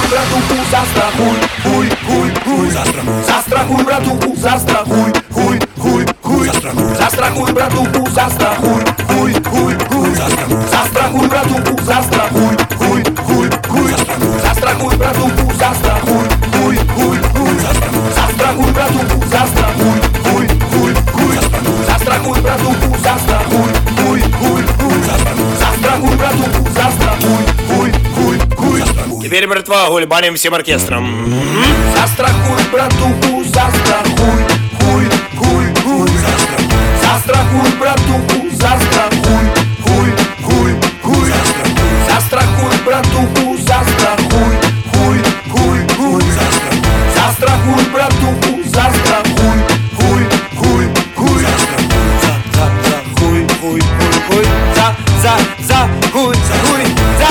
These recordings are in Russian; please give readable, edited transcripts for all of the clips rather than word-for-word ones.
братуху, застрахуй, хуй, хуй, хуй. Застрахуй, братуху, застрахуй, хуй, хуй, хуй. Застрахуй, братуху, застрахуй, хуй, хуй, хуй. Застрахуй, братуху, застрахуй, хуй, хуй, хуй. Застрахуй, братуху, застрахуй, хуй, хуй, хуй. Застрахуй, братуху, застрахуй, хуй, хуй, хуй. Застрахуй, братуху, застрахуй, хуй, хуй, хуй. Застрахуй, братуху, застрахуй, хуй, хуй, хуй. Теперь, братва, гульбаним всем оркестром. Застрахуй, братуху, застрахуй, хуй, хуй, хуй. Застрахуй, братуху, застрахуй, хуй, хуй, хуй. Застрахуй, братуху, застрахуй, хуй, хуй, хуй. Застрахуй, братуху, застрахуй, хуй, хуй, хуй. Хуй, хуй, хуй, хуй. Хуй, хуй.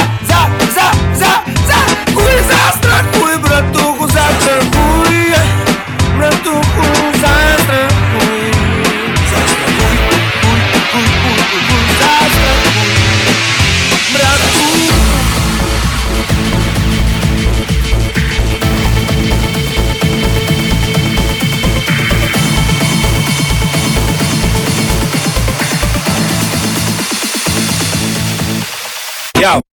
Хуй, застрахуй, братуху, застрахуй. Братуху, застрахуй. Застрахуй, хуй, хуй, хуй, хуй. Застрахуй, братуху. Yo.